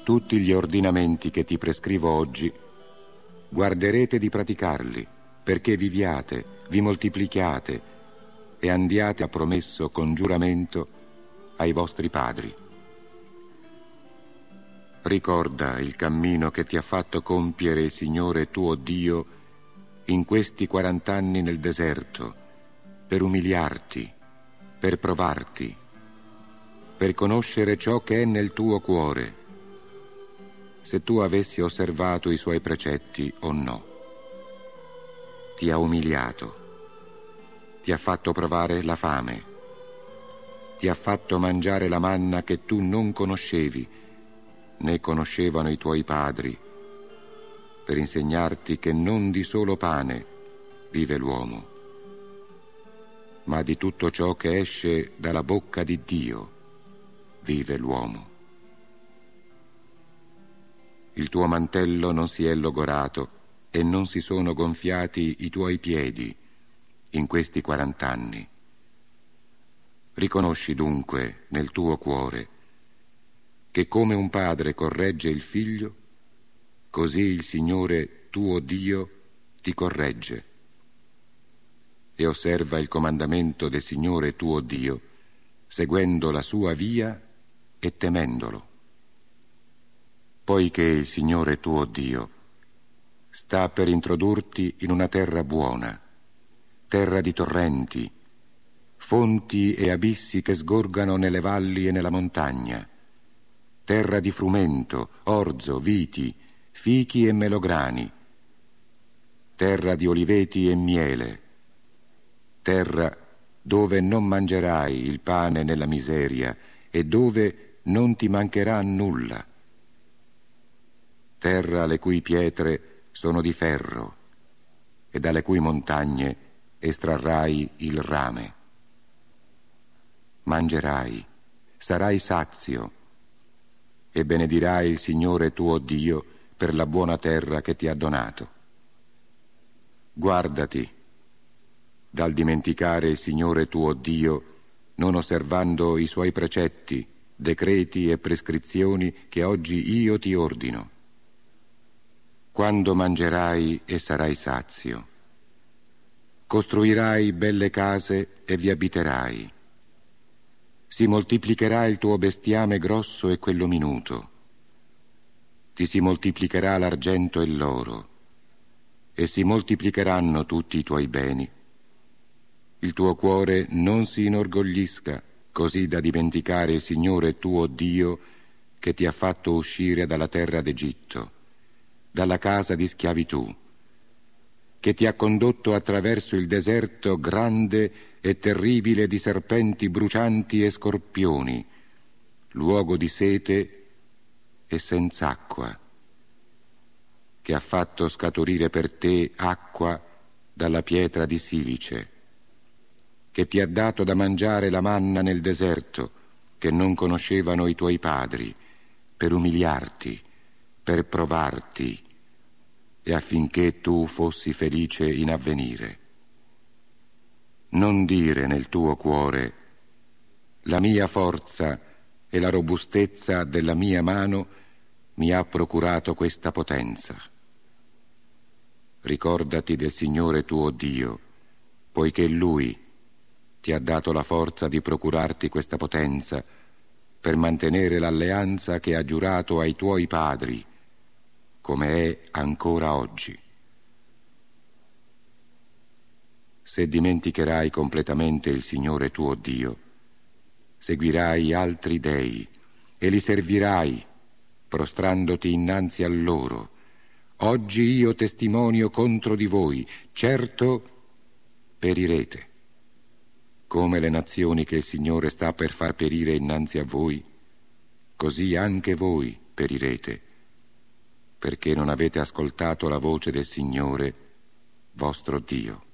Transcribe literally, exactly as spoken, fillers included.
tutti gli ordinamenti che ti prescrivo oggi, guarderete di praticarli, perché viviate, vi moltiplichiate e andiate a promesso con giuramento ai vostri padri. Ricorda il cammino che ti ha fatto compiere il Signore tuo Dio in questi quarant'anni nel deserto, per umiliarti, per provarti, per conoscere ciò che è nel tuo cuore, se tu avessi osservato i suoi precetti o no. Ti ha umiliato, ti ha fatto provare la fame, ti ha fatto mangiare la manna che tu non conoscevi, né conoscevano i tuoi padri, per insegnarti che non di solo pane vive l'uomo, ma di tutto ciò che esce dalla bocca di Dio vive l'uomo. Il tuo mantello non si è logorato e non si sono gonfiati i tuoi piedi in questi quarant'anni. Riconosci dunque nel tuo cuore che come un padre corregge il figlio, così il Signore tuo Dio ti corregge. E osserva il comandamento del Signore tuo Dio, seguendo la sua via e temendolo. Poiché il Signore tuo Dio sta per introdurti in una terra buona, terra di torrenti, fonti e abissi che sgorgano nelle valli e nella montagna, terra di frumento, orzo, viti, fichi e melograni, terra di oliveti e miele, terra dove non mangerai il pane nella miseria e dove non ti mancherà nulla, terra le cui pietre sono di ferro e dalle cui montagne estrarrai il rame. Mangerai, sarai sazio e benedirai il Signore tuo Dio per la buona terra che ti ha donato. Guardati dal dimenticare il Signore tuo Dio, non osservando i suoi precetti, decreti e prescrizioni che oggi io ti ordino. Quando mangerai e sarai sazio, costruirai belle case e vi abiterai. Si moltiplicherà il tuo bestiame grosso e quello minuto. Ti si moltiplicherà l'argento e l'oro, e si moltiplicheranno tutti i tuoi beni. Il tuo cuore non si inorgoglisca così da dimenticare il Signore tuo Dio che ti ha fatto uscire dalla terra d'Egitto, dalla casa di schiavitù, che ti ha condotto attraverso il deserto grande e terribile di serpenti brucianti e scorpioni, luogo di sete e senza acqua, che ha fatto scaturire per te acqua dalla pietra di silice, che ti ha dato da mangiare la manna nel deserto che non conoscevano i tuoi padri, per umiliarti, per provarti e affinché tu fossi felice in avvenire. Non dire nel tuo cuore: la mia forza e la robustezza della mia mano mi ha procurato questa potenza. Ricordati del Signore tuo Dio, poiché Lui ti ha dato la forza di procurarti questa potenza per mantenere l'alleanza che ha giurato ai tuoi padri, come è ancora oggi. Se dimenticherai completamente il Signore tuo Dio, seguirai altri dei e li servirai, prostrandoti innanzi a loro. Oggi io testimonio contro di voi, certo perirete, come le nazioni che il Signore sta per far perire innanzi a voi, così anche voi perirete, perché non avete ascoltato la voce del Signore, vostro Dio.